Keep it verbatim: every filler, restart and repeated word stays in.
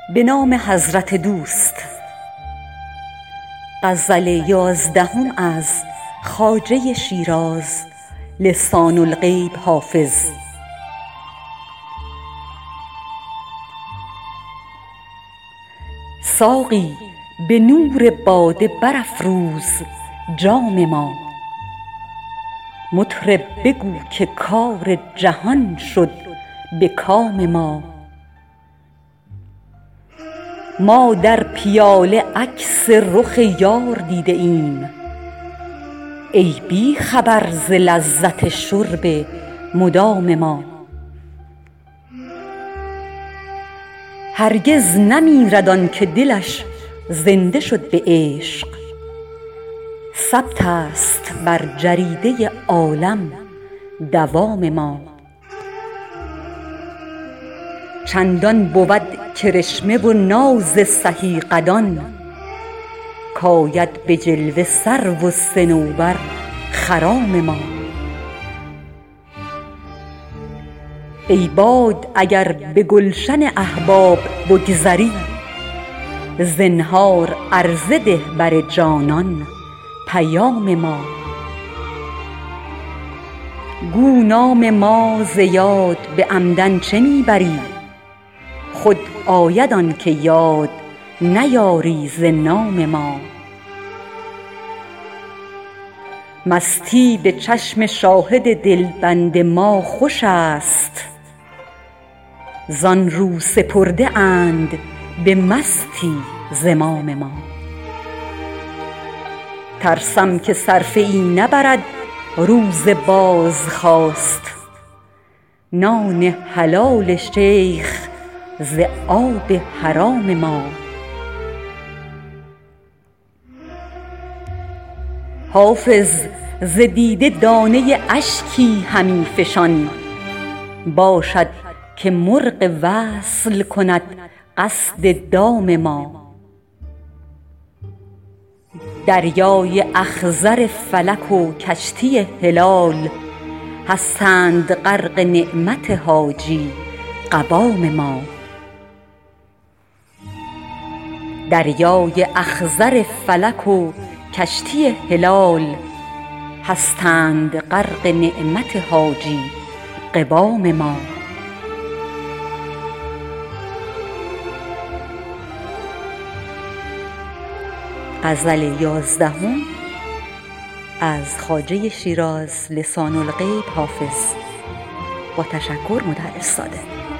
به نام حضرت دوست. غزل یازدهم از خواجه شیراز لسان الغیب حافظ. ساقی به نور باده برافروز جام ما، مطرب بگو که کار جهان شد به کام ما. ما در پیاله عکس رخ یار دیده ایم، ای بی خبر ز لذت شرب مدام ما. هرگز نمیرد آن که دلش زنده شد به عشق، ثبت است بر جریده عالم دوام ما. چندان بود کرشمه و ناز سهی قدان، کآید به جلوه سرو و صنوبر خرام ما. ای باد اگر به گلشن احباب بگذری، زنهار عرضه ده بر جانان پیام ما. گو نام ما ز یاد به عمدن چه می بری، خود آید آن که یاد نیاری ز نام ما. مستی به چشم شاهد دلبند ما خوش است، زان رو سپرده اند به مستی زمام ما. ترسم که صرفه ای نبرد روز بازخواست، نان حلال شیخ ز آب حرام ما. حافظ ز دیده دانه اشکی همی فشان، باشد که مرغ وصل کند قصد دام ما. دریای اخضر فلک و کشتی هلال، هستند غرق نعمت حاجی قوام ما. دریای اخضر فلک و کشتی هلال، هستند غرق نعمت حاجی قوام ما. غزل یازدهم از خواجه شیراز لسان الغیب حافظ. با تشکر، مدرس صادق.